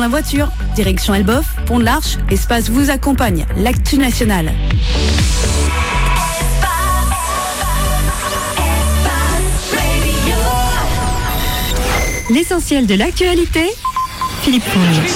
ma voiture. Direction Elbeuf, Pont de l'Arche, Espace vous accompagne. L'actu nationale. L'essentiel de l'actualité, Philippe Fournier.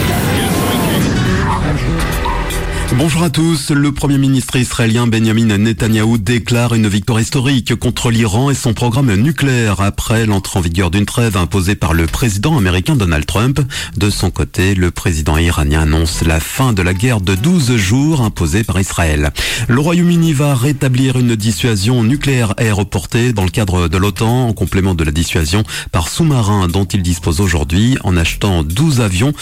Bonjour à tous. Le Premier ministre israélien Benjamin Netanyahou déclare une victoire historique contre l'Iran et son programme nucléaire après l'entrée en vigueur d'une trêve imposée par le président américain Donald Trump. De son côté, le président iranien annonce la fin de la guerre de 12 jours imposée par Israël. Le Royaume-Uni va rétablir une dissuasion nucléaire aéroportée dans le cadre de l'OTAN en complément de la dissuasion par sous-marin dont il dispose aujourd'hui en achetant 12 avions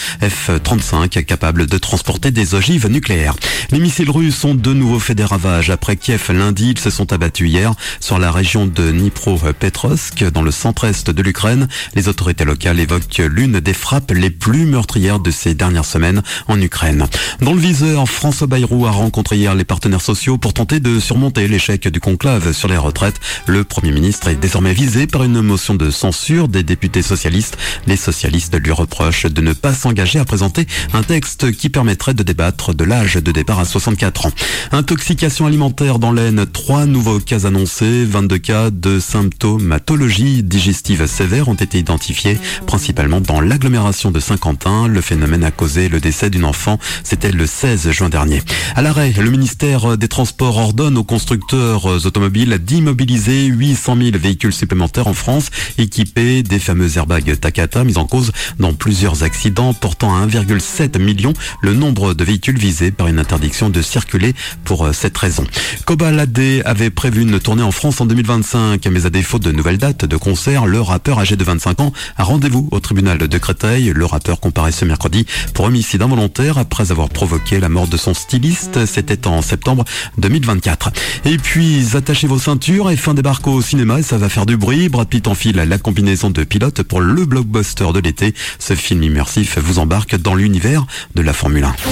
F-35 capables de transporter des ogives nucléaires. Les missiles russes ont de nouveau fait des ravages. Après Kiev lundi, ils se sont abattus hier sur la région de Dnipropetrovsk, dans le centre-est de l'Ukraine. Les autorités locales évoquent l'une des frappes les plus meurtrières de ces dernières semaines en Ukraine. Dans le viseur, François Bayrou a rencontré hier les partenaires sociaux pour tenter de surmonter l'échec du conclave sur les retraites. Le Premier ministre est désormais visé par une motion de censure des députés socialistes. Les socialistes lui reprochent de ne pas s'engager à présenter un texte qui permettrait de débattre de l'âge de départ à 64 ans. Intoxication alimentaire dans l'Aisne, 3 nouveaux cas annoncés, 22 cas de symptomatologie digestive sévère ont été identifiés, principalement dans l'agglomération de Saint-Quentin. Le phénomène a causé le décès d'une enfant, c'était le 16 juin dernier. À l'arrêt, le ministère des Transports ordonne aux constructeurs automobiles d'immobiliser 800 000 véhicules supplémentaires en France, équipés des fameux airbags Takata, mis en cause dans plusieurs accidents, portant à 1,7 million le nombre de véhicules visés par une interdiction de circuler pour cette raison. Kobalade avait prévu une tournée en France en 2025, mais à défaut de nouvelles dates de concert, le rappeur âgé de 25 ans a rendez-vous au tribunal de Créteil. Le rappeur comparaît ce mercredi pour homicide involontaire après avoir provoqué la mort de son styliste. C'était en septembre 2024. Et puis, attachez vos ceintures et fin débarque au cinéma et ça va faire du bruit. Brad Pitt enfile la combinaison de pilote pour le blockbuster de l'été. Ce film immersif vous embarque dans l'univers de la Formule 1.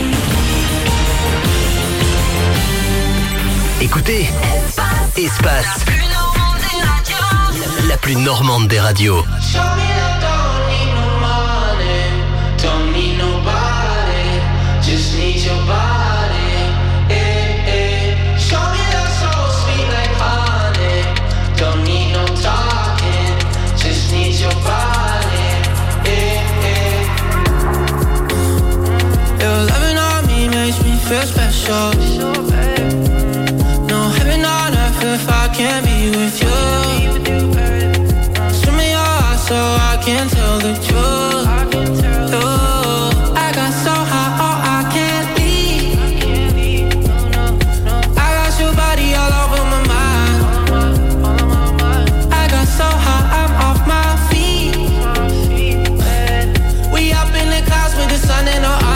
Écoutez, Espace, la plus normande des radios. If I can't be with you, swim me your heart so I can tell the truth. I got so high, oh I can't leave. I got your body all over my mind. I got so high, I'm off my feet. We up in the clouds with the sun in our eyes.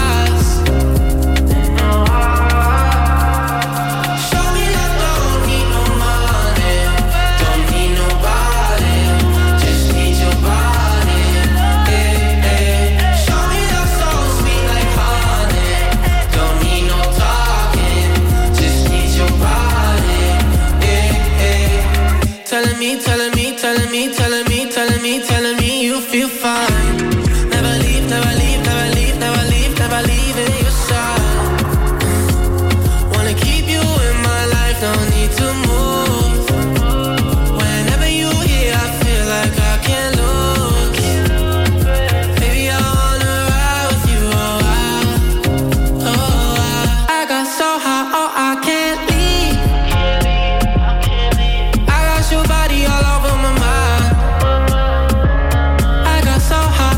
Telling me you feel fine. Never leave, never leave, never leave, never leave, never leave in your side. Wanna keep you in my life, don't need to move. Whenever you here, I feel like I can't lose. Baby, I wanna ride with you, I got so high, oh I can't leave. I got your body all over my mind. So high,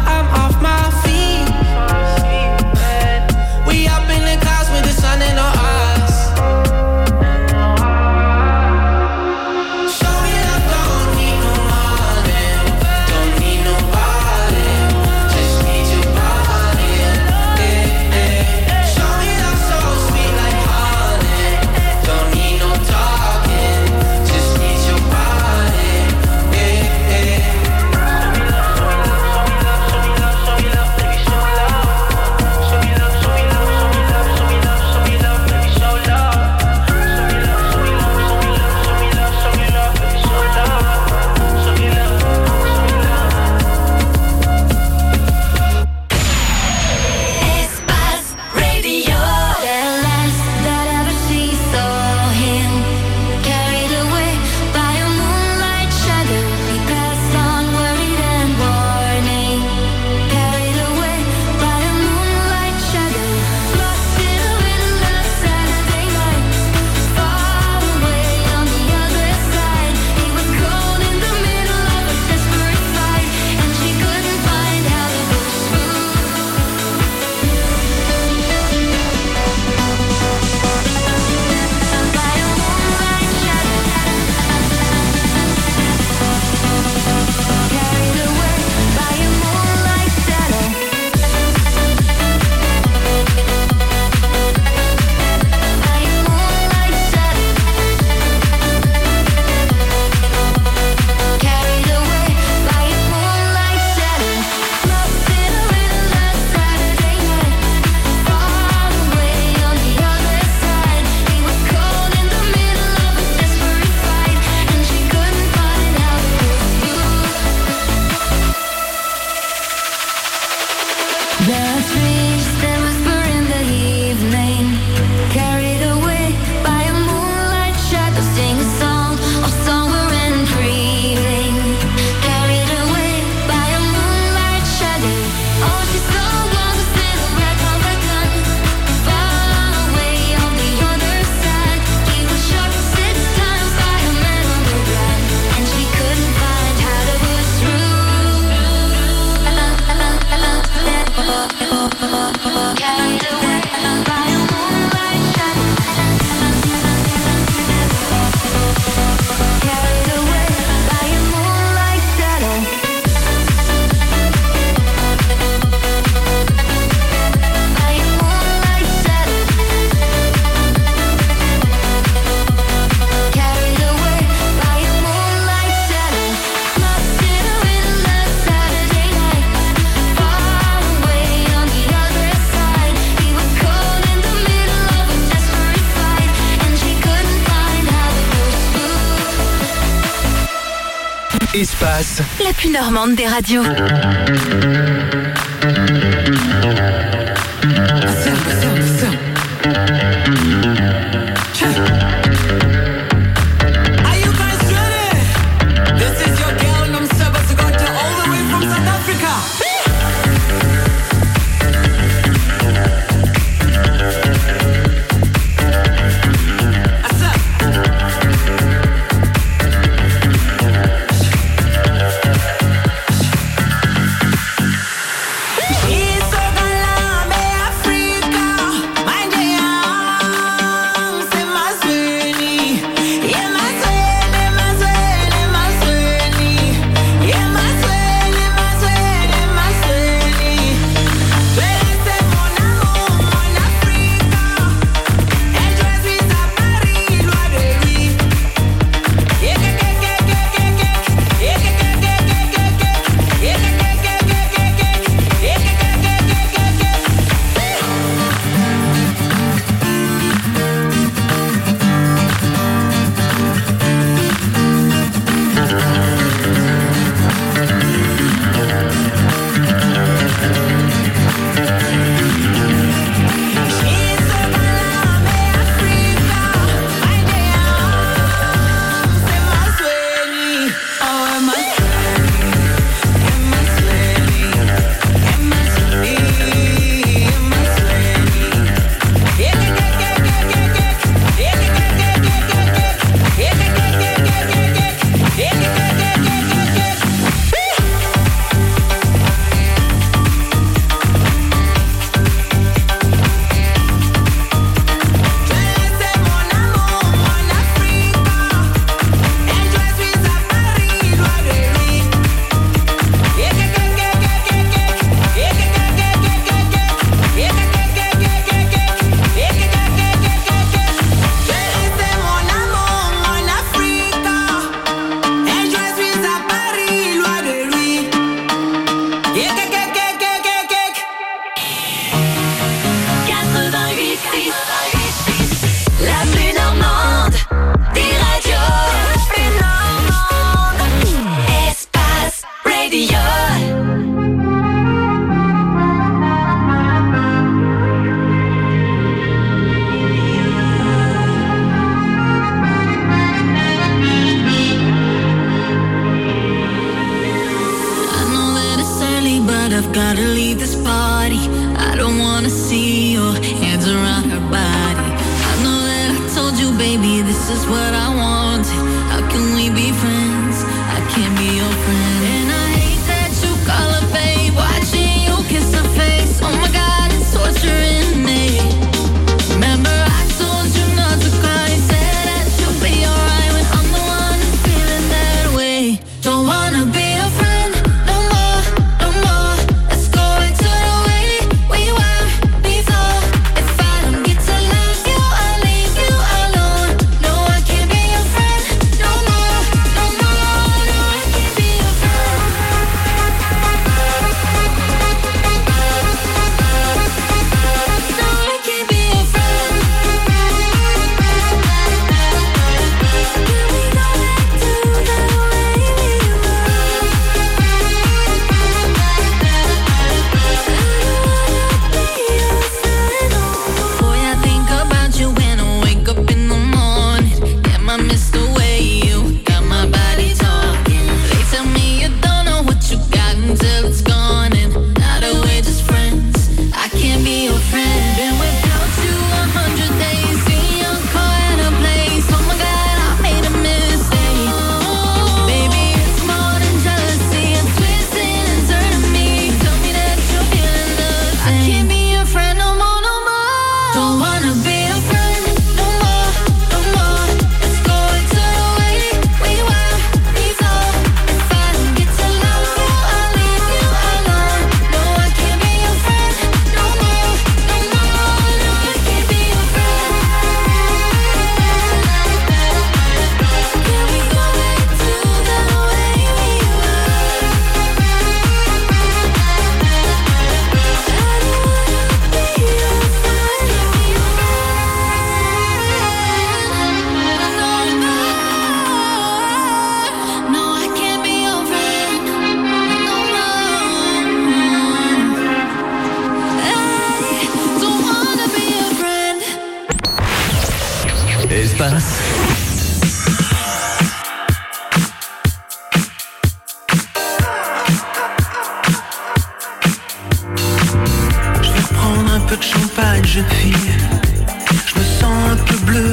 Espace. La plus normande des radios. Espace. Je vais reprendre un peu de champagne, jeune fille. Je me sens un peu bleu,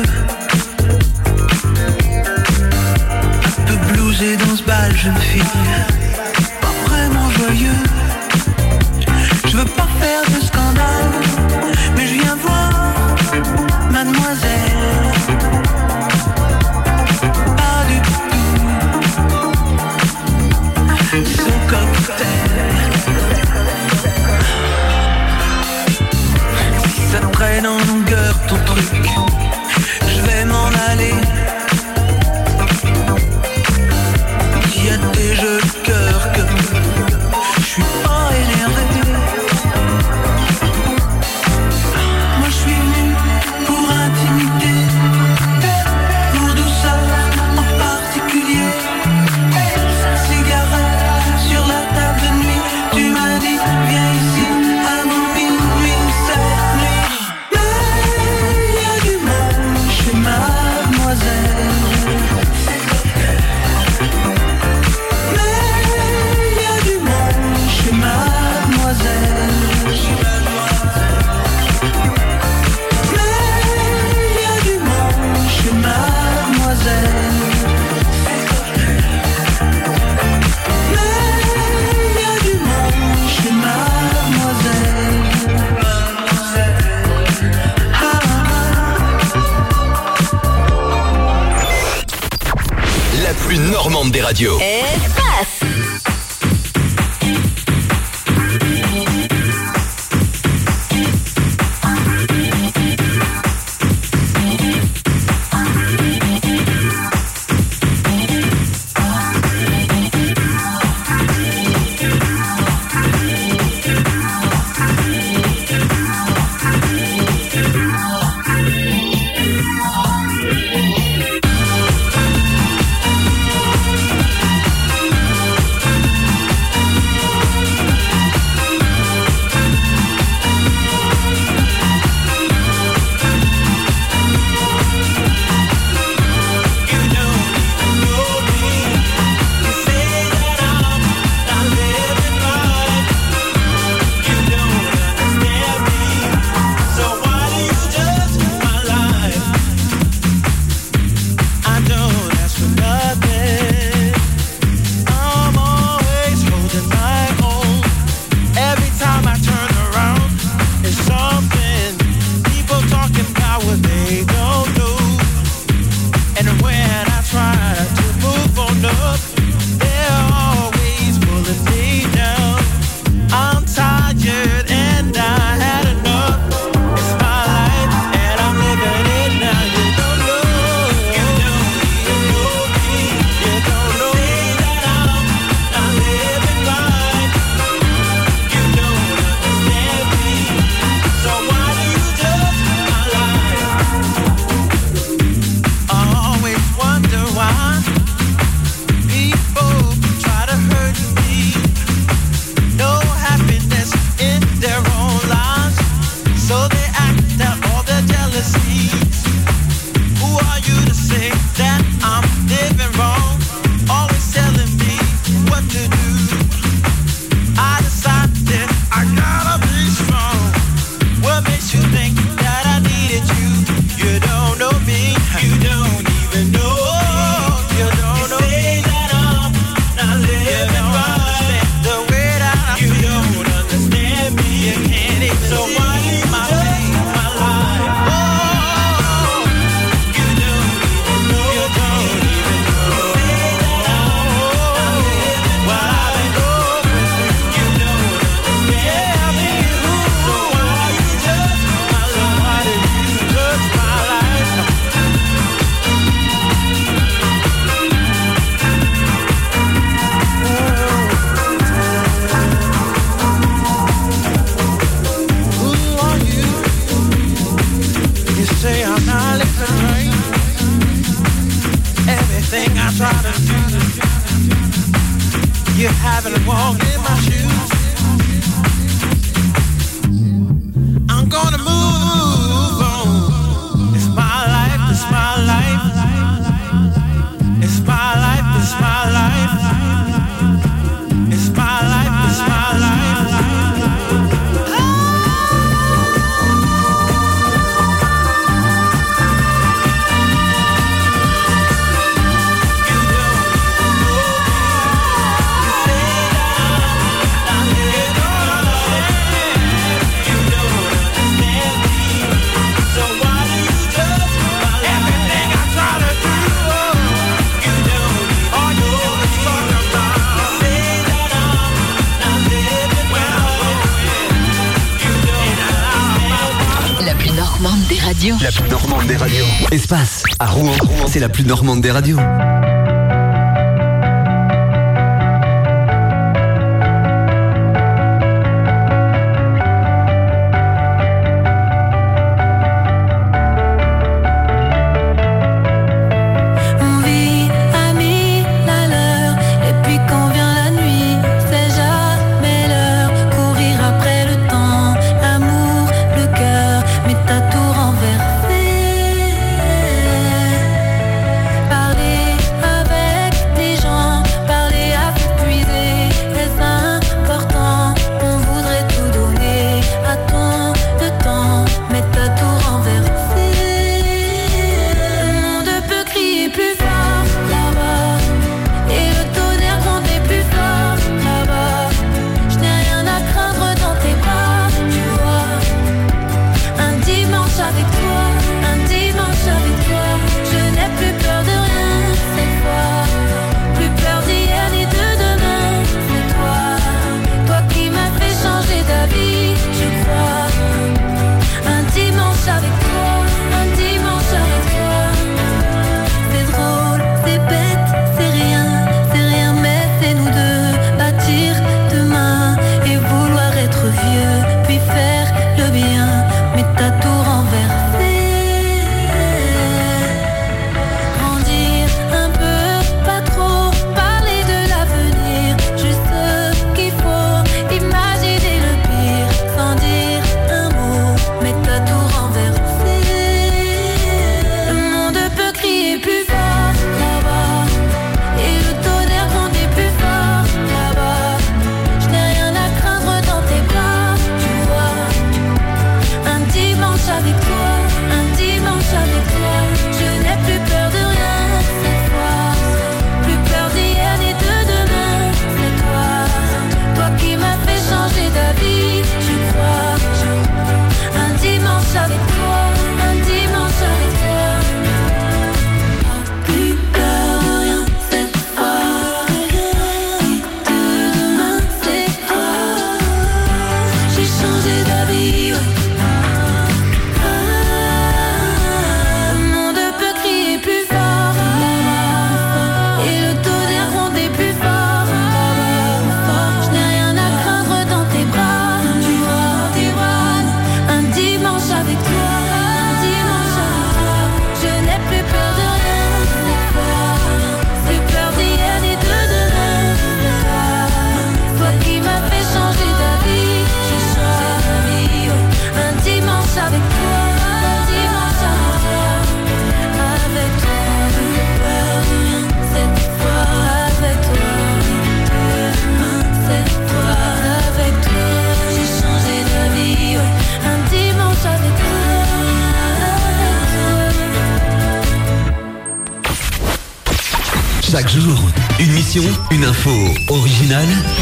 un peu blousé dans ce bal, jeune fille. Pas vraiment joyeux. Je veux pas faire de scandale, mais je viens voir mademoiselle. Pas du tout son cocktail. Si ça traîne en longueur ton truc, je vais m'en aller. Il y a des jeux de cœur que je suis pas énervé. Moi je suis venu pour intimité, pour douceur en particulier. Cigarette sur la table de nuit, tu m'as dit viens ici avant minuit, cette nuit. Mais il y a du monde chez mademoiselle. La plus normande des radios. Espace. You haven't walked in my shoes. I'm gonna move on. It's my life, it's my life. radio. La plus normande des radios. Espace, à Rouen, c'est la plus normande des radios. Chaque jour, une mission, une info originale.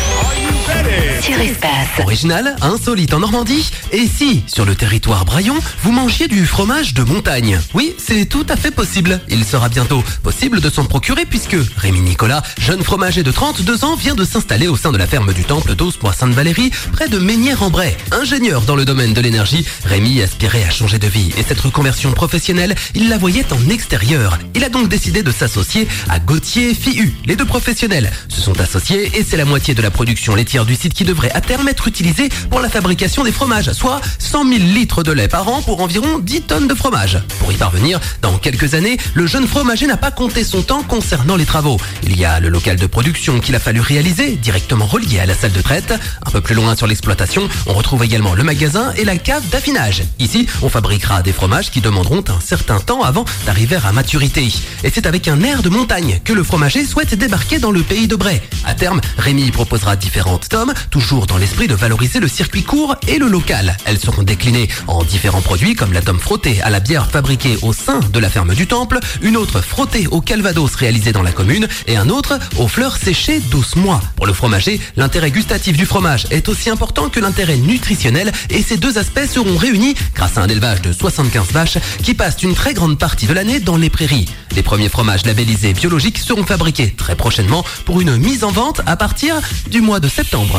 Sur Espace. Original, insolite en Normandie. Et si, sur le territoire braillon, vous mangiez du fromage de montagne? Oui, c'est tout à fait possible. Il sera bientôt possible de s'en procurer puisque Rémi Nicolas, jeune fromager de 32 ans, vient de s'installer au sein de la ferme du Temple d'Auspoint-Sainte-Valérie, près de Mesnières-en-Bray. Ingénieur dans le domaine de l'énergie, Rémi aspirait à changer de vie. Et cette reconversion professionnelle, il la voyait en extérieur. Il a donc décidé de s'associer à Gauthier Fihu. Les deux professionnels se sont associés et c'est la moitié de la production laitière du site qui devrait à terme être utilisée pour la fabrication des fromages, soit 100 000 litres de lait par an pour environ 10 tonnes de fromage. Pour y parvenir, dans quelques années, le jeune fromager n'a pas compté son temps concernant les travaux. Il y a le local de production qu'il a fallu réaliser, directement relié à la salle de traite. Un peu plus loin sur l'exploitation, on retrouve également le magasin et la cave d'affinage. Ici, on fabriquera des fromages qui demanderont un certain temps avant d'arriver à maturité. Et c'est avec un air de montagne que le fromager souhaite débarquer dans le pays de Bray. À terme, Rémi proposera différentes tomes, toujours dans l'esprit de valoriser le circuit court et le local. Elles seront déclinées en différents produits comme la tome frottée à la bière fabriquée au sein de la ferme du Temple, une autre frottée au calvados réalisée dans la commune et un autre aux fleurs séchées d'12 mois. Pour le fromager, l'intérêt gustatif du fromage est aussi important que l'intérêt nutritionnel et ces deux aspects seront réunis grâce à un élevage de 75 vaches qui passent une très grande partie de l'année dans les prairies. Les premiers fromages labellisés biologiques seront fabriqués très prochainement pour une mise en vente à partir du mois de septembre.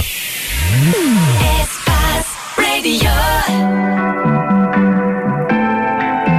Espace Radio.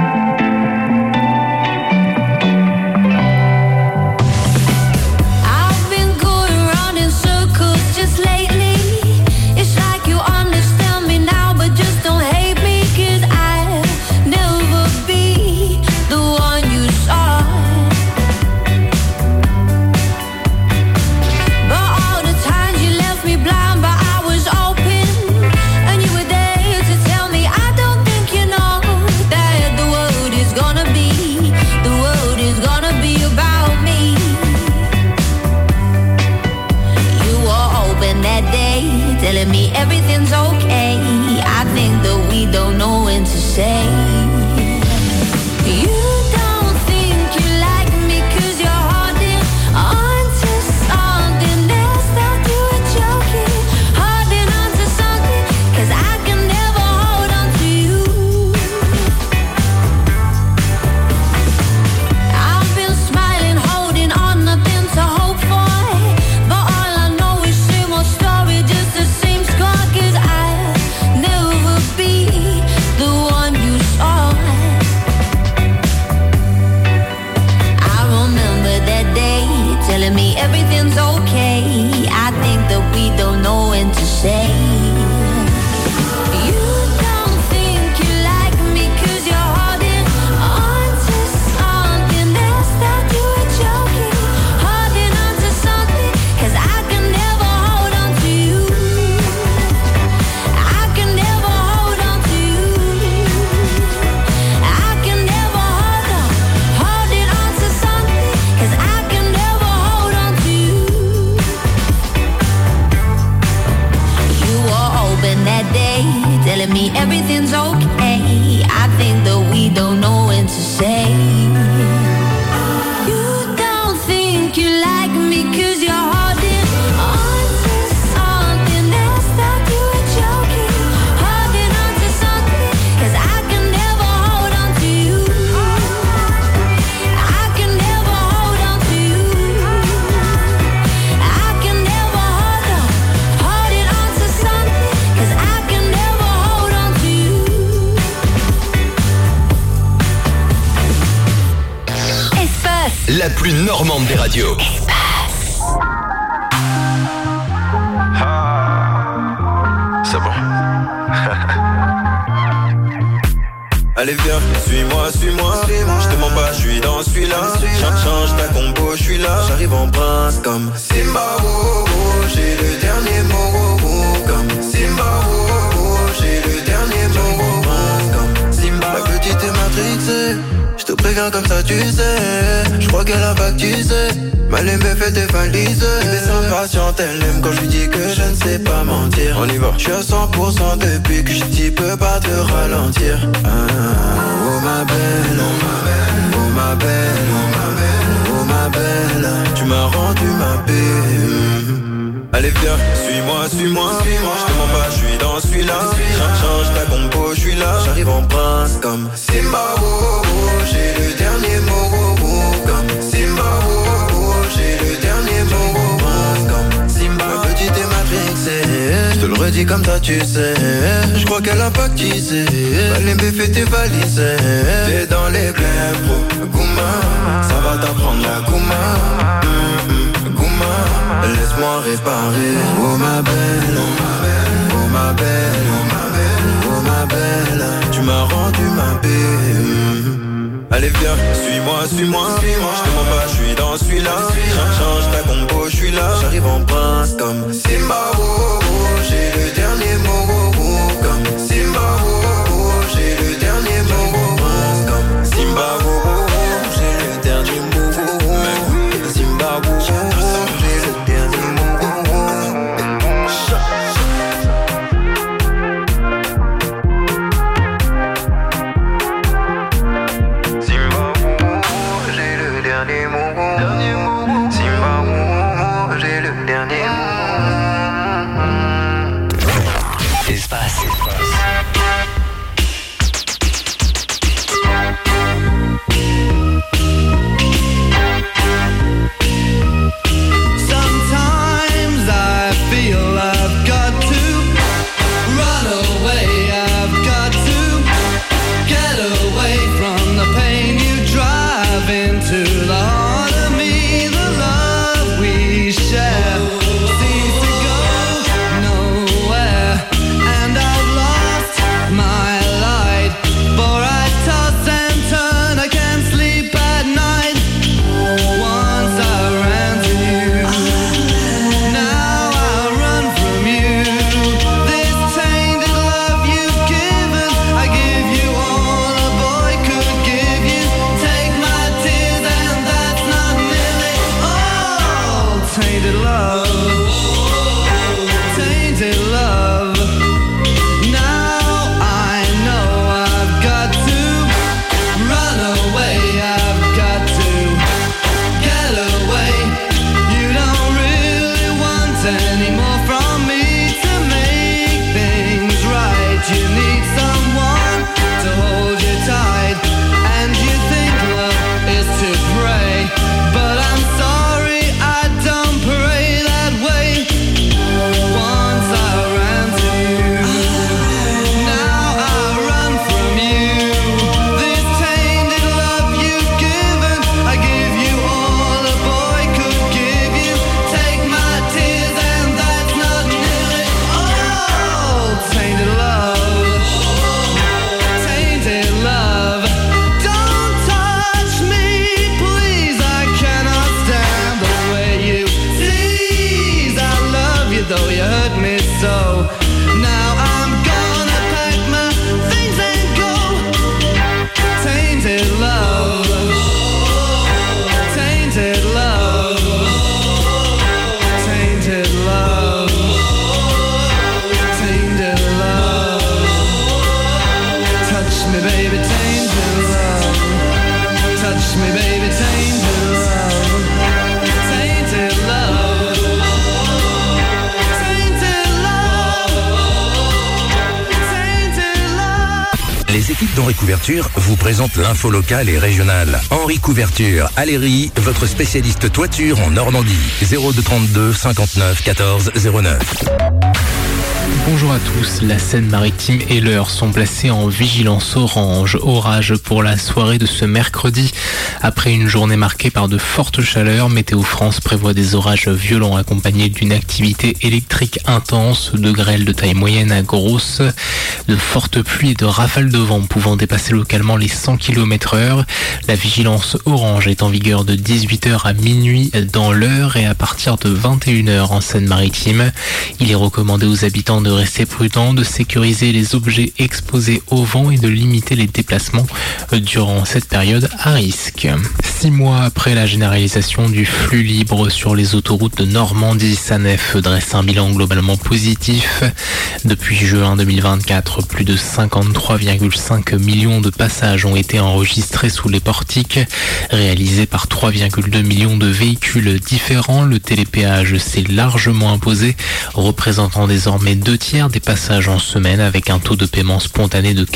la plus normande des radios. C'est bon. Allez viens, suis-moi, je te mens pas, je suis dans celui-là. Change ta compo, je suis là. J'arrive en prince comme Simba, oh, oh, j'ai le dernier mot, oh, oh, comme Simba, oh, oh, j'ai le dernier mot, oh, oh, comme Simba. La petite est matrixée, je te préviens comme ça tu sais. Je crois qu'elle a pas que tu sais. Mal aimée fait tes valises. Elle est patiente, elle aime quand je lui dis que je ne sais pas mentir. On y va. Je suis à 100% depuis que je t'y peux pas te ralentir. Oh ma belle, oh ma belle, oh ma belle, oh ma belle, oh ma belle. Tu m'as rendu ma paix. Allez viens, suis-moi, je te mens pas, je suis dans celui-là. Change ta compo, je suis là. J'arrive en prince comme Simba, oh, oh, j'ai le dernier mot, oh, oh, comme Simba, oh, oh, j'ai le dernier mot, oh, oh, comme Simba. Ma petite est matrixée, je te le redis comme ça tu sais. Je crois qu'elle a pas qui sait. Allez fais tes valises. T'es dans les blèmes, bro, Gouma. Ça va t'apprendre la Gouma. Laisse-moi réparer. Oh ma belle, oh ma belle, oh ma belle, oh ma belle, oh ma belle. Tu m'as rendu ma paix. Allez viens, suis-moi, je te mens pas, je suis dans celui-là. Change ta compo, je suis là. J'arrive en prince comme Simba, oh, oh, j'ai le dernier mot, oh, oh, comme Simba, oh, oh, j'ai le dernier mot, oh, oh, comme Simba, oh, oh, oh, j'ai le dernier mot, oh, oh, Simba, oh, oh, j'ai le dernier mot, oh, oh. Les équipes d'Henri Couverture vous présentent l'info locale et régionale. Henri Couverture, Aléry, votre spécialiste toiture en Normandie. 02 32 59 14 09. Bonjour à tous, la Seine-Maritime et l'Eure sont placés en vigilance orange, orage pour la soirée de ce mercredi. Après une journée marquée par de fortes chaleurs, Météo France prévoit des orages violents accompagnés d'une activité électrique intense, de grêles de taille moyenne à grosse, de fortes pluies et de rafales de vent pouvant dépasser localement les 100 km/h. La vigilance orange est en vigueur de 18h à minuit dans l'Eure et à partir de 21h en Seine-Maritime. Il est recommandé aux habitants de rester prudents, de sécuriser les objets exposés au vent et de limiter les déplacements durant cette période à risque. 6 mois après la généralisation du flux libre sur les autoroutes de Normandie, SANEF dresse un bilan globalement positif. Depuis juin 2024, plus de 53,5 millions de passages ont été enregistrés sous les portiques, réalisés par 3,2 millions de véhicules différents. Le télépéage s'est largement imposé, représentant désormais 2/3 des passages en semaine avec un taux de paiement spontané de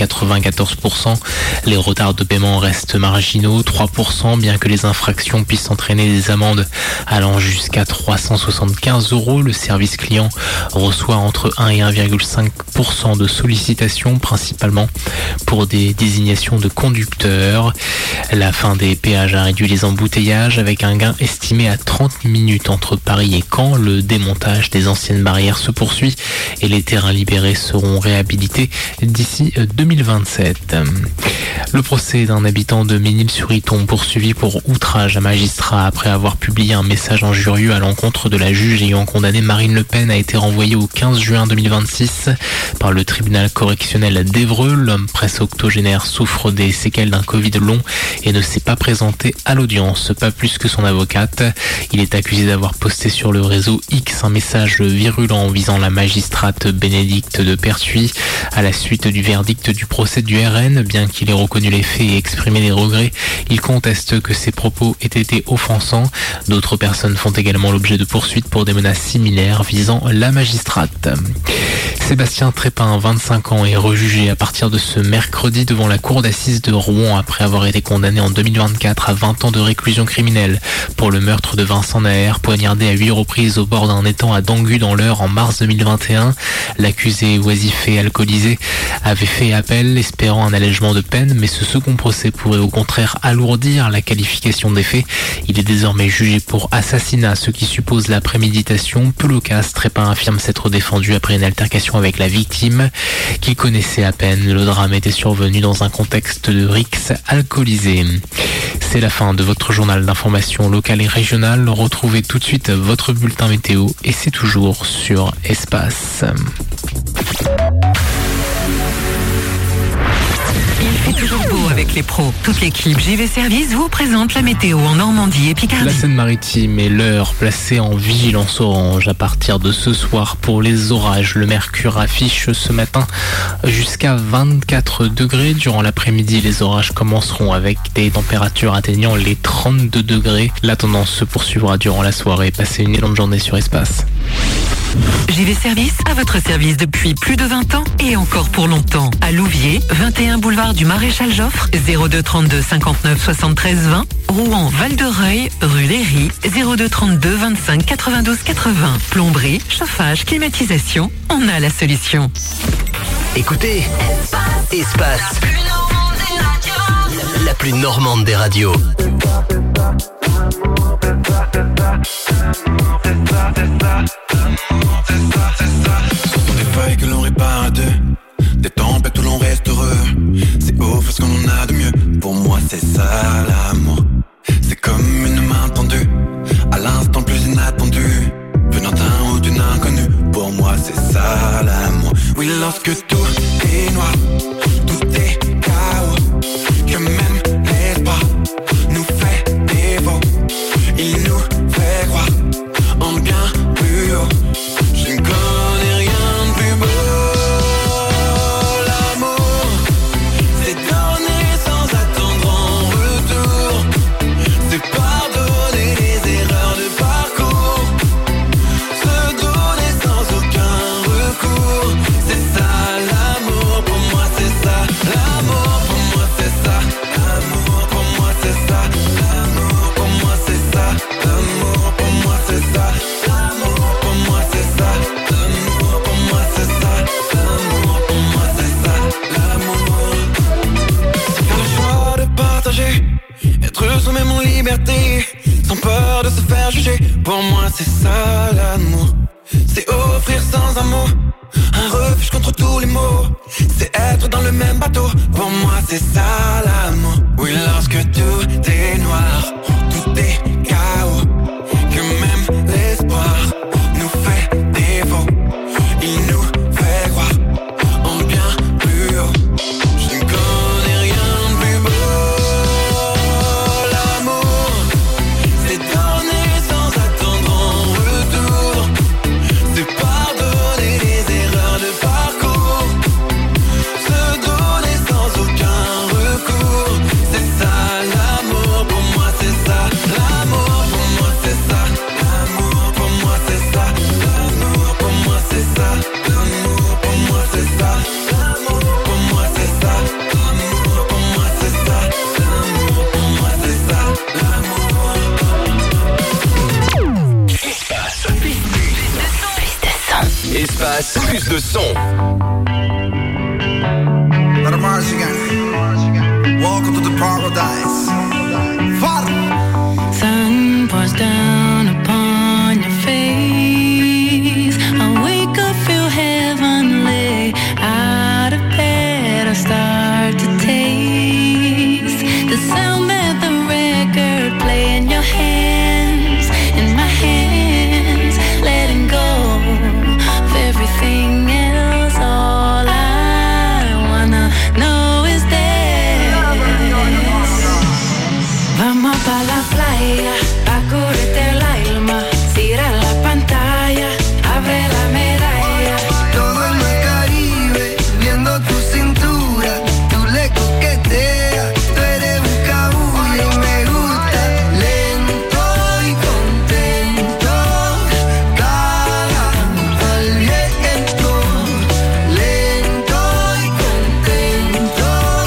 94%. Les retards de paiement restent marginaux, 3%, bien que les infractions puissent entraîner des amendes allant jusqu'à 375 €. Le service client reçoit entre 1 et 1,5% de sollicitations, principalement pour des désignations de conducteurs. La fin des péages a réduit les embouteillages avec un gain estimé à 30 minutes entre Paris et Caen. Le démontage des anciennes barrières se poursuit et les terrains libérés seront réhabilités d'ici 2027. Le procès d'un habitant de Ménil-sur-Iton poursuivi pour outrage à magistrat après avoir publié un message injurieux à l'encontre de la juge ayant condamné Marine Le Pen a été renvoyé au 15 juin 2026 par le tribunal correctionnel d'Évreux. L'homme presse-octogénaire souffre des séquelles d'un Covid long et ne s'est pas présenté à l'audience, pas plus que son avocate. Il est accusé d'avoir posté sur le réseau X un message virulent visant la magistrate Bénédicte de Pertuis à la suite du verdict du procès du RN. Bien qu'il ait reconnu les faits et exprimé des regrets, il conteste que ses propos aient été offensants. D'autres personnes font également l'objet de poursuites pour des menaces similaires visant la magistrate. Sébastien Trépin, 25 ans, est rejugé à partir de ce mercredi devant la cour d'assises de Rouen après avoir été condamné en 2024 à 20 ans de réclusion criminelle pour le meurtre de Vincent Naher, poignardé à 8 reprises au bord d'un étang à Dangu dans l'Eure en mars 2021. L'accusé oisif et alcoolisé avait fait appel espérant un allègement de peine, mais ce second procès pourrait au contraire alourdir la qualification des faits. Il est désormais jugé pour assassinat, ce qui suppose la préméditation. Peu loquace, Trépin affirme s'être défendu après une altercation avec la victime qu'il connaissait à peine. Le drame était survenu dans un contexte de rixe alcoolisé. C'est la fin de votre journal d'information locale et régionale. Retrouvez tout de suite votre bulletin météo et c'est toujours sur Espace. Il fait toujours beau avec les pros. Toute l'équipe JV Service vous présente la météo en Normandie et Picardie. La Seine-Maritime et l'Eure placée en vigilance orange à partir de ce soir pour les orages. Le mercure affiche ce matin jusqu'à 24 degrés. Durant l'après-midi, les orages commenceront avec des températures atteignant les 32 degrés. La tendance se poursuivra durant la soirée. Passez une excellente journée sur Espace. JV Service à votre service depuis plus de 20 ans et encore pour longtemps. À Louviers, 21 boulevard du Maréchal Joffre, 02 32 59 73 20. Rouen, Val-de-Reuil, rue Léry, 02 32 25 92 80. Plomberie, chauffage, climatisation, on a la solution. Écoutez, Espace, la plus normande des radios. Des feuilles que l'on répare à deux, des tempêtes où l'on reste heureux. C'est ouf ce qu'on a de mieux. Pour moi c'est ça l'amour. C'est comme une main tendue à l'instant le plus inattendu, venant d'un ou d'une inconnue. Pour moi c'est ça l'amour. Oui, lorsque tout est noir, tout est chaos, que même l'espoir nous fait défaut. Il nous fait croire en bien plus haut. Je ne connais rien de plus beau. L'amour, c'est donner sans attendre en retour. C'est pardonner les erreurs de parcours. Se donner sans aucun recours. C'est ça liberté, sans peur de se faire juger. Pour moi c'est ça l'amour, c'est offrir sans un mot un refuge contre tous les maux. C'est être dans le même bateau, pour moi c'est ça l'amour. Oui, lorsque tout est noir, tout est chaos, que même l'espoir nous fait défaut, il nous fait croire en bien plus haut. Je ne connais rien de plus beau. L'amour, c'est donner sans attendre en retour, c'est pardonner les erreurs de parcours, se donner sans aucun recours. C'est ça l'amour, pour moi c'est ça. L'amour, pour moi c'est ça. L'amour, pour moi c'est ça. L'amour, pour moi c'est ça. L'amour, pour moi c'est ça. L'amour, pour moi c'est ça. L'amour, pour moi c'est ça. L'amour, pour moi c'est ça. L'amour. Espace. Espace, plus de son. Let 'em march again. Welcome to the paradise. Father. Sun pours down upon your face. I wake up, feel heavenly. Out of bed, I start to taste the sound that the record play in your hands, in my hands, letting go of everything else. All I wanna know is this. Vamos pa' la playa, pa' curarte el alma. Cierra la pantalla, abre la medalla. Todo el mar Caribe, viendo tu cintura, tú le coqueteas, tú eres un cabullo y me gusta. Lento y contento, cagando al viento. Lento y contento,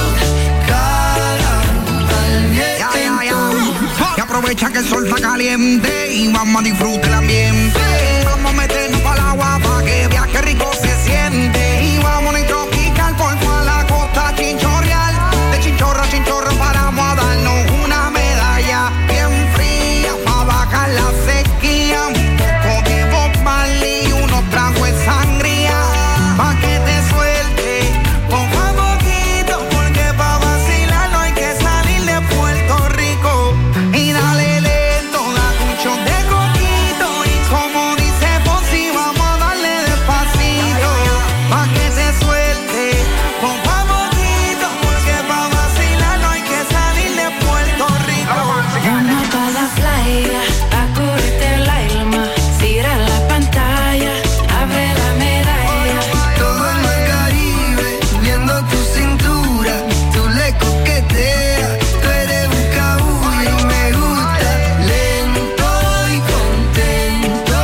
cagando al viento. Y aprovecha que el sol está caliente y vamos a disfrutar el ambiente. Vamos a meternos para el agua pa' que viaje rico se siente. Y vamos a tropical por toda la costa chinchorreal. De chinchorro a chinchorro paramos a darnos una medalla bien fría pa' bajar la sequía. Un poco de Bob Marley y unos tragos de sangría pa' que te suelte poco a poquito, porque pa' vacilar no hay que salir de Puerto Rico. Y dale lento, date un shot de coquito y como dice Fonsi, vamos a darle despacito pa' que se suelte poco a poquito, porque pa' vacilar no hay que salir de Puerto Rico. Vamos pa' la playa, pa' curarte el alma. Cierra la pantalla, abre la medalla. Todo el mar Caribe, viendo tu cintura, tú le coqueteas, tú eres un cabullo y me gusta. Lento y contento,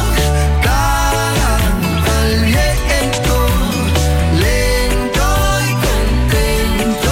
cagando al viento. Lento y contento,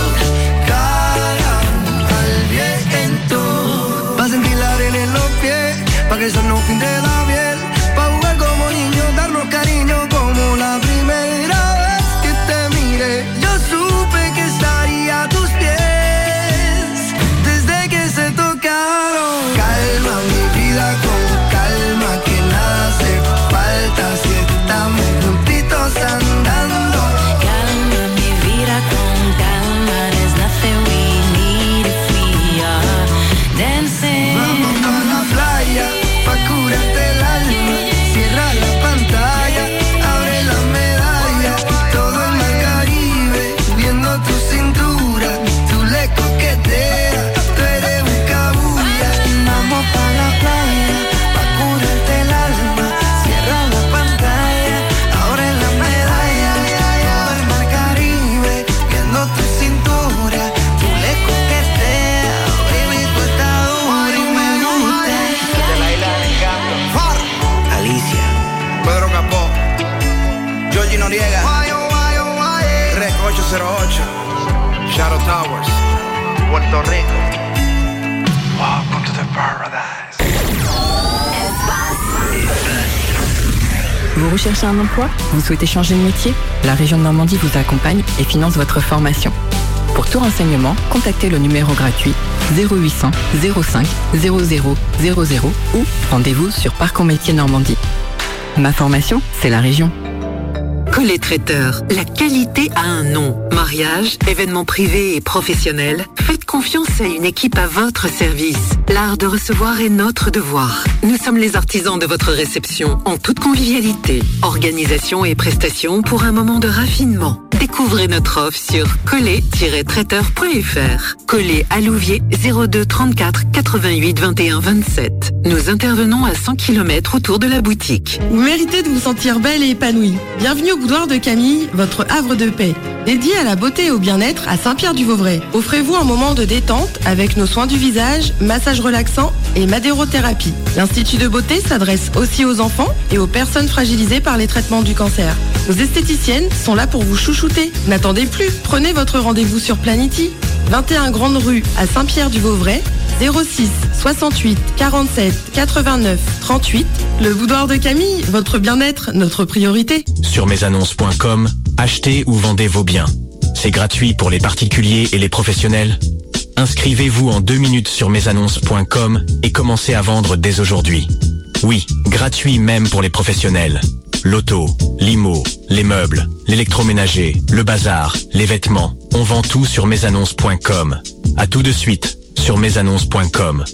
cagando al viento. Pa' sentir la arena en los pies, pa' que el sol no pinte la piel, pa' jugar como niños, darnos cariño como la primera vez que te miré. Yo supe que estaría a tus pies desde que se tocaron. Calma mi vida con calma, que nada hace falta si estamos juntitos andando. Calma mi vida con calma. There's nothing we need if we are dancing. Vamos a la playa pa' curarte el alma. Cierra la pantalla, abre la medalla. Todo el mar Caribe, viendo tu cintura, tú le coqueteas, tú eres un cabulla. Vamos pa' la playa pa' curarte el alma. Cierra la pantalla, abre la medalla. Todo el mar Caribe, viendo tu cintura, tú le coqueteas, baby, tú estás dura y me gusta. De la isla de Encanto, Alicia, Pedro Capó, Georgie Noriega, Rec 808, Shadow Towers, Puerto Rico. Welcome to the paradise. Vous recherchez un emploi? Vous souhaitez changer de métier? La région de Normandie vous accompagne et finance votre formation. Pour tout renseignement, contactez le numéro gratuit 0800 05 00 00 ou rendez-vous sur Parcours Métiers Normandie. Ma formation, c'est la région. Collet Traiteur, la qualité a un nom. Mariage, événements privés et professionnels, faites confiance à une équipe à votre service. L'art de recevoir est notre devoir. Nous sommes les artisans de votre réception, en toute convivialité. Organisation et prestations pour un moment de raffinement. Découvrez notre offre sur collet-traiteur.fr. Collet à Louviers 02 34 88 21 27. Nous intervenons à 100 km autour de la boutique. Vous méritez de vous sentir belle et épanouie. Bienvenue au Boudoir de Camille, votre havre de paix. Dédié à la beauté et au bien-être à Saint-Pierre-du-Vauvray. Offrez-vous un moment de détente avec nos soins du visage, massage relaxant et madérothérapie. L'Institut de beauté s'adresse aussi aux enfants et aux personnes fragilisées par les traitements du cancer. Nos esthéticiennes sont là pour vous chouchouter. N'attendez plus, prenez votre rendez-vous sur Planity. 21 Grande Rue à Saint-Pierre-du-Vauvray, 06 68 47 89 38. Le Boudoir de Camille, votre bien-être, notre priorité. Sur mesannonces.com, achetez ou vendez vos biens. C'est gratuit pour les particuliers et les professionnels. Inscrivez-vous en 2 minutes sur mesannonces.com et commencez à vendre dès aujourd'hui. Oui, gratuit même pour les professionnels. L'auto, l'IMO, les meubles, l'électroménager, le bazar, les vêtements. On vend tout sur mesannonces.com. À tout de suite sur mesannonces.com.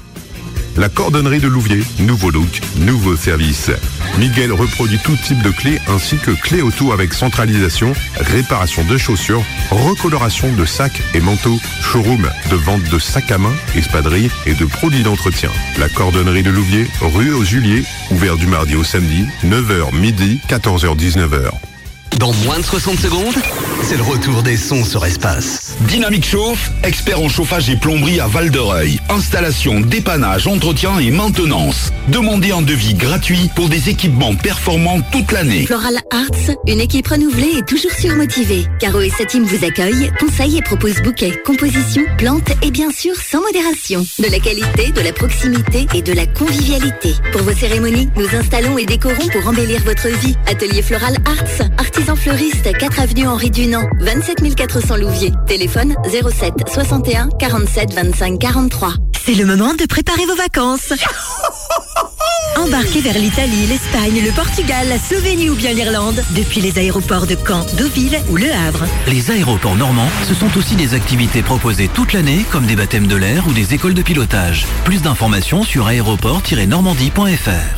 La cordonnerie de Louviers, nouveau look, nouveau service. Miguel reproduit tout type de clés ainsi que clés auto avec centralisation, réparation de chaussures, recoloration de sacs et manteaux, showroom de vente de sacs à main, espadrilles et de produits d'entretien. La cordonnerie de Louviers, rue aux Juliers, ouvert du mardi au samedi, 9h midi, 14h 19h. Dans moins de 60 secondes, c'est le retour des sons sur Espace. Dynamique Chauffe, expert en chauffage et plomberie à Val-de-Reuil. Installation, dépannage, entretien et maintenance. Demandez un devis gratuit pour des équipements performants toute l'année. Floral Arts, une équipe renouvelée et toujours surmotivée. Caro et sa team vous accueillent, conseillent et proposent bouquets, compositions, plantes et bien sûr sans modération. De la qualité, de la proximité et de la convivialité. Pour vos cérémonies, nous installons et décorons pour embellir votre vie. Atelier Floral Arts, artisan fleuriste, 4 avenue Henri Dunant, 27 400 Louviers. Téléphone 07 61 47 25 43. C'est le moment de préparer vos vacances. Embarquez vers l'Italie, l'Espagne, le Portugal, la Slovénie ou bien l'Irlande depuis les aéroports de Caen, Deauville ou Le Havre. Les aéroports normands, ce sont aussi des activités proposées toute l'année comme des baptêmes de l'air ou des écoles de pilotage. Plus d'informations sur aéroport-normandie.fr.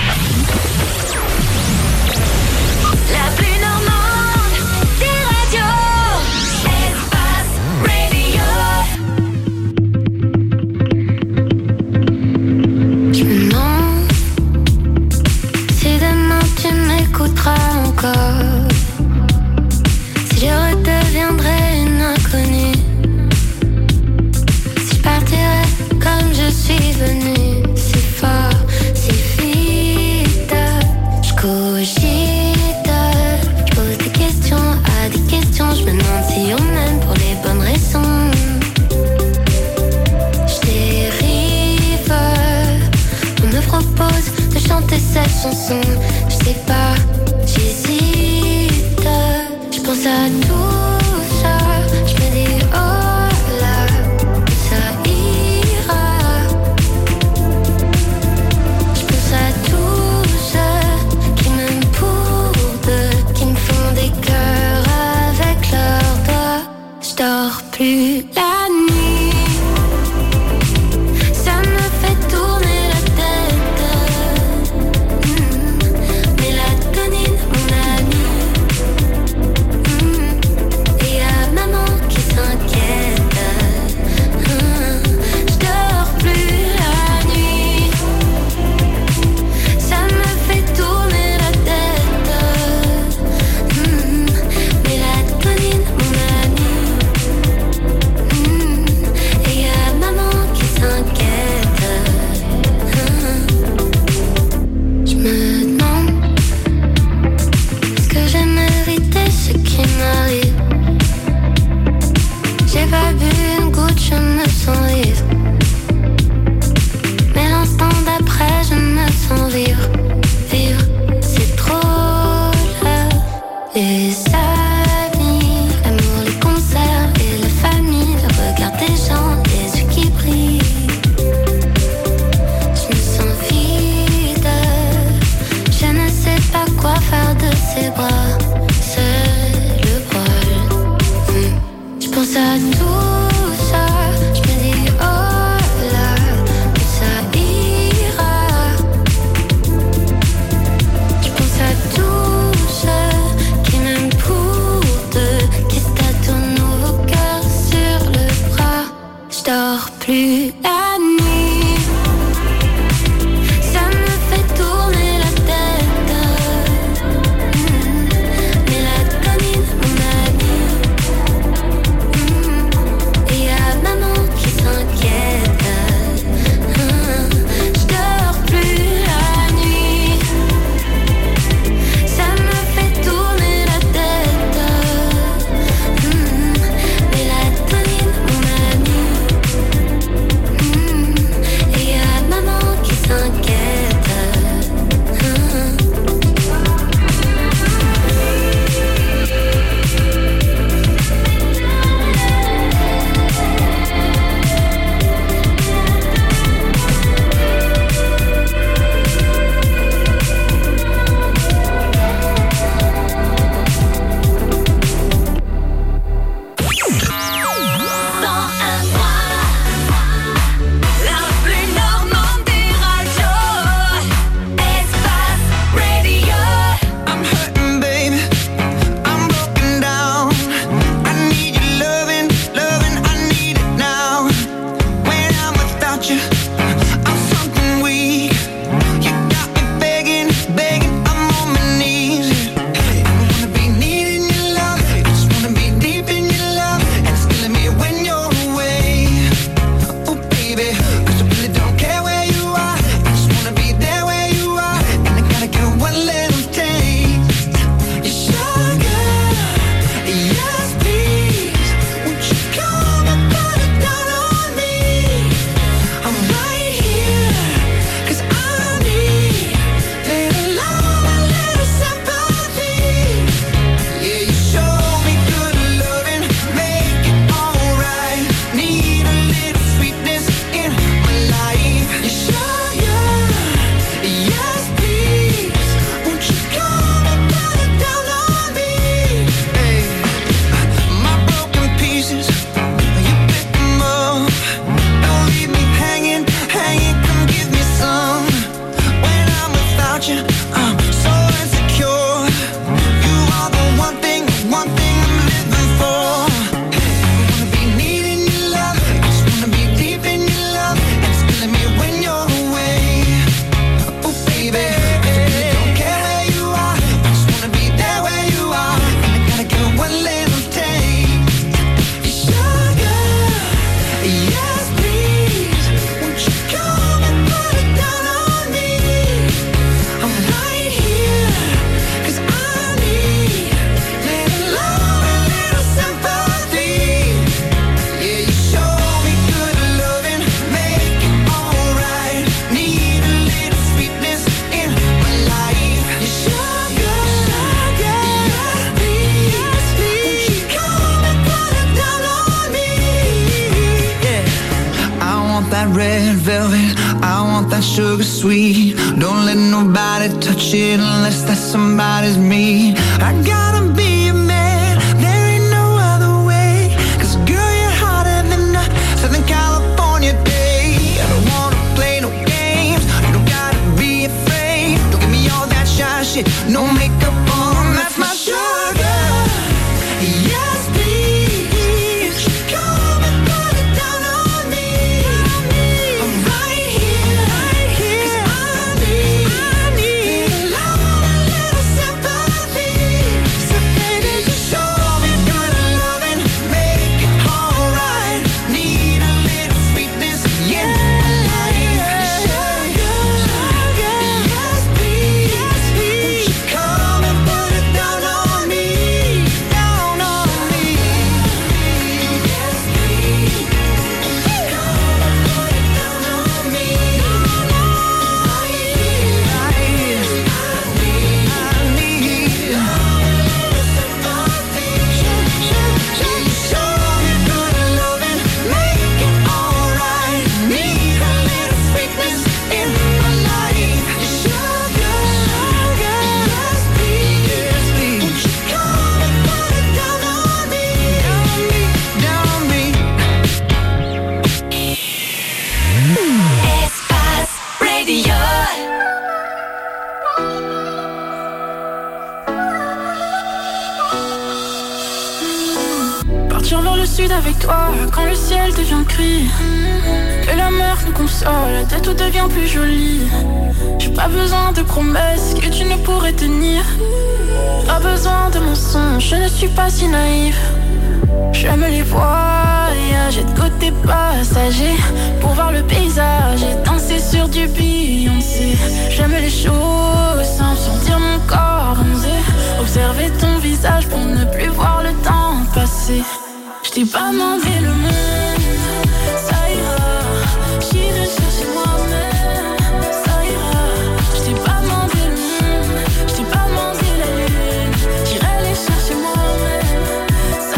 Encore. Si je redeviendrais une inconnue, si je partirais comme je suis venue, si fort, si vite. velvet, I want that sugar sweet. Don't let nobody touch it unless that somebody's me. I gotta be a man, there ain't no other way. Cause girl, you're hotter than a Southern California day. I don't wanna play no games, you don't gotta be afraid. Don't give me all that shy shit, no makeup on, that's my sugar. Yes, please, come and put it down on me. I'm right here, 'cause I need a lot, a little sympathy. So baby, just show me good loving, make it alright. Need a little sweetness in my life. Sugar, yes please, won't you come and put it down on me, down on me. Yes please, come and put it down on me. I need a little sympathy. Show me good loving, make it alright. Need a little sweetness in my life. Sugar, yes please, won't you come and put it down on me, down on me. Espace Radio. Partir vers le sud avec toi, quand le ciel devient gris. Que la mer nous console, que tout devient plus joli. J'ai pas besoin de promesses que tu ne pourrais tenir. Pas besoin de mensonges, je ne suis pas si naïf. J'aime les voyages et de côté passager, pour voir le paysage et danser sur du Beyoncé. J'aime les choses simples, sentir mon corps bronzer, observer ton visage pour ne plus voir le temps passer. Je t'ai pas demandé le monde, ça ira. J'irai chercher moi-même, ça ira. Je t'ai pas demandé le monde, je t'ai pas demandé la lune. J'irai les chercher moi-même, ça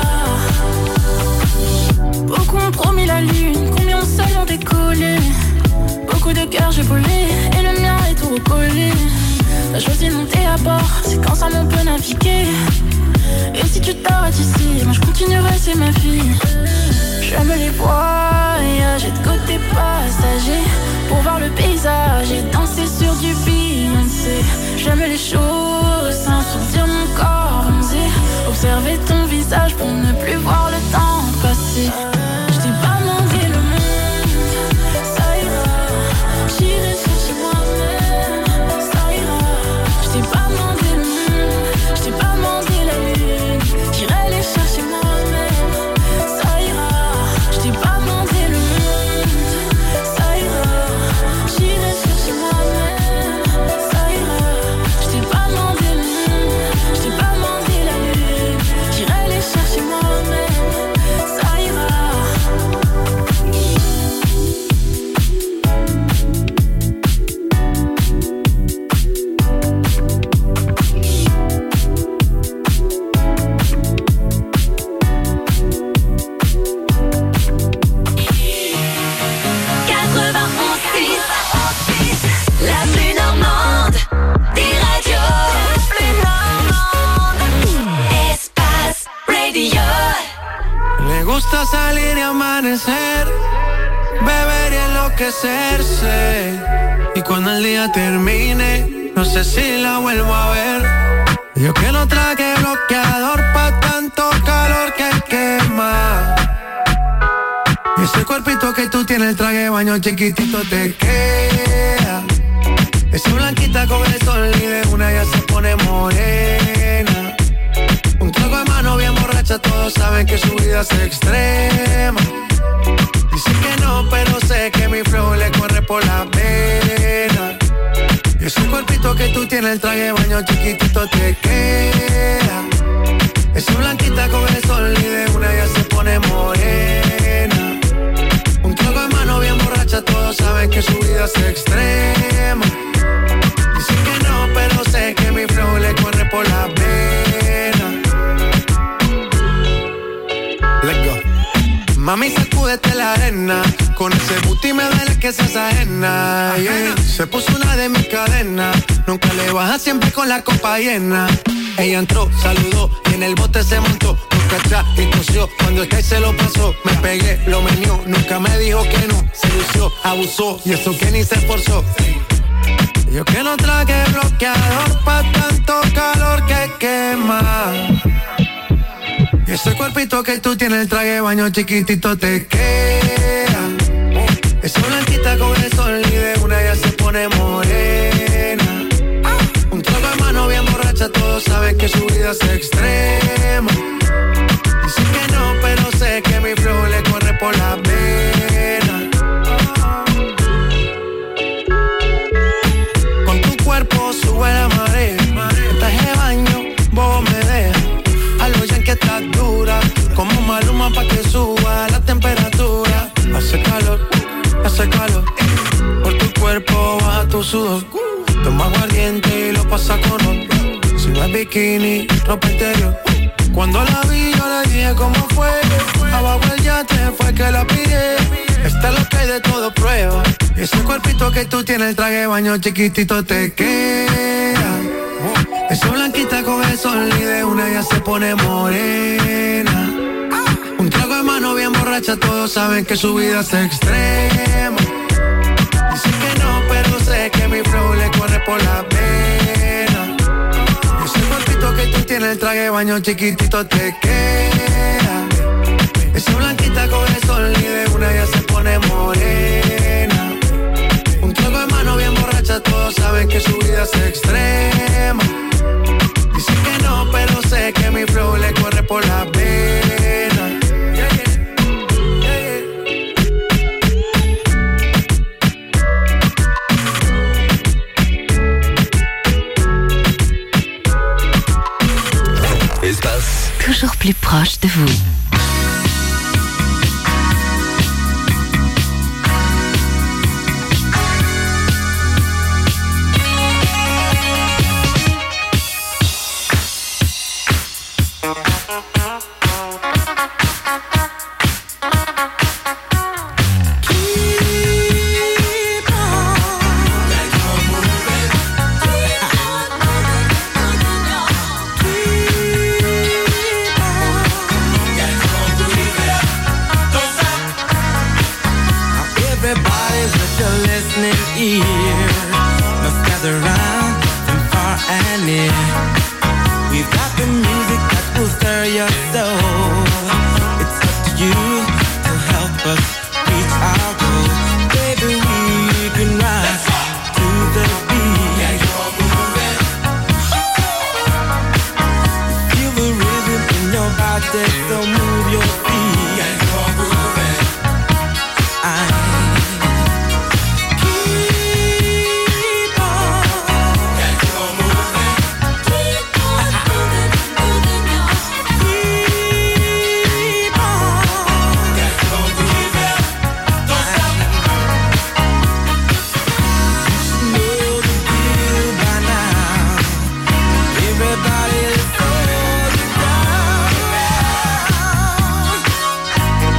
ira. Beaucoup ont promis la lune, combien seuls ont décollé. Beaucoup de cœurs j'ai volé, et le mien est tout recollé. T'as choisi de monter à bord, c'est qu'ensemble on peut naviguer. Et si tu t'arrêtes ici, moi je continuerai, c'est ma vie. J'aime les voyages et de côté passager, pour voir le paysage et danser sur du Beyoncé. J'aime les choses simples, sentir mon corps bronzer, observer ton visage pour ne plus voir le temps passer. Je t'ai pas demandé le monde, ça ira. J'irai chercher moi-même, ça ira. Je t'ai pas demandé le monde, je t'ai pas demandé la lune. J'irai les chercher moi-même, ça ira. Je t'ai pas demandé le monde, ça ira. J'irai chercher moi-même, ça ira. Je t'ai pas demandé le monde, je t'ai pas demandé la lune. J'irai les chercher moi-même, ça ira. La plus normande des radios. La plus normande. Espace Radio. Le gusta salir y amanecer, beber y enloquecerse. Y cuando el día termine, no sé si la vuelvo a ver. Yo que no traje bloqueador pa' tanto calor que quema. Y ese cuerpito que tú tienes, el traje de baño chiquitito te queda. Esa blanquita con el sol y de una ya se pone morena. Un trago de mano bien borracha, todos saben que su vida es extrema. Dice que no, pero sé que mi flow le corre por la vena. Y ese cuerpito que tú tienes, el traje de baño chiquitito te queda. Esa blanquita con el sol y de una ya se pone morena. Un trago de mano bien borracha, todos saben que su vida es extrema. Dice que no, pero sé que mi flow le corre por la vena. Let's go. Mami, sacúdete la arena, con ese booty me duele que seas ajena, yeah. Se puso una de mis cadenas. Nunca le baja, siempre con la copa llena. Ella entró, saludó y en el bote se montó. Nunca atrás y tosió, cuando el que se lo pasó. Me pegué, lo menió, nunca me dijo que no. Se lució, abusó y eso que ni se esforzó. Yo que no traje bloqueador pa' tanto calor que quema. Y ese cuerpito que tú tienes, el traje de baño chiquitito te queda. Esa blanquita con el sol y de una ya se pone morena. Un trago de mano bien borracha, todos saben que su vida es extrema. Dicen que no, pero sé que mi flow le corre por la vena. Con tu cuerpo sube la marea. En traje de baño, vos me dejas. A lo ya que estás dura, como Maluma pa' que suba la temperatura. Hace calor, por tu cuerpo baja tu sudor. Toma aguardiente y lo pasa con otro. Si no es bikini, ropa interior. Cuando la vi yo le dije cómo fue. Abajo el yate fue que la pillé. Esta es lo que hay de todo prueba. Ese cuerpito que tú tienes, el traje de baño chiquitito te queda. Esa blanquita con el sol y de una ya se pone morena. Un trago de mano bien borracha, todos saben que su vida es extrema. Dicen que no, pero sé que mi flow le corre por la pena. Ese cuerpito que tú tienes, el traje de baño chiquitito te queda. Esa blanquita con el sol y de una ya se pone morena. Un trago de mano bien borracha, todos saben que su vida es extrema. Dicen que no, pero sé que mi flow le corre por la pena. Espace. Toujours plus proche de vous.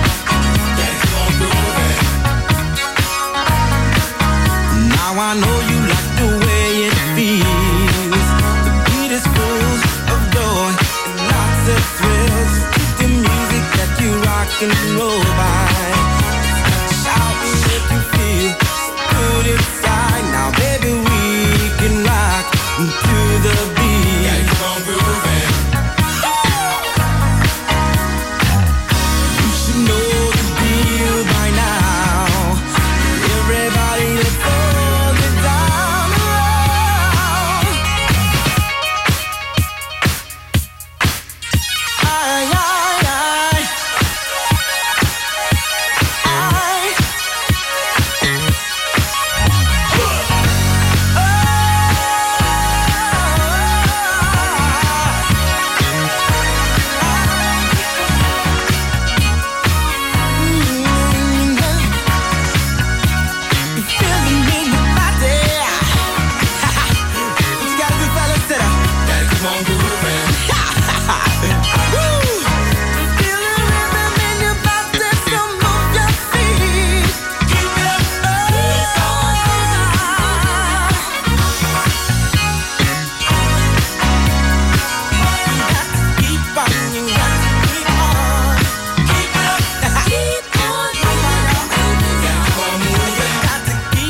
I know you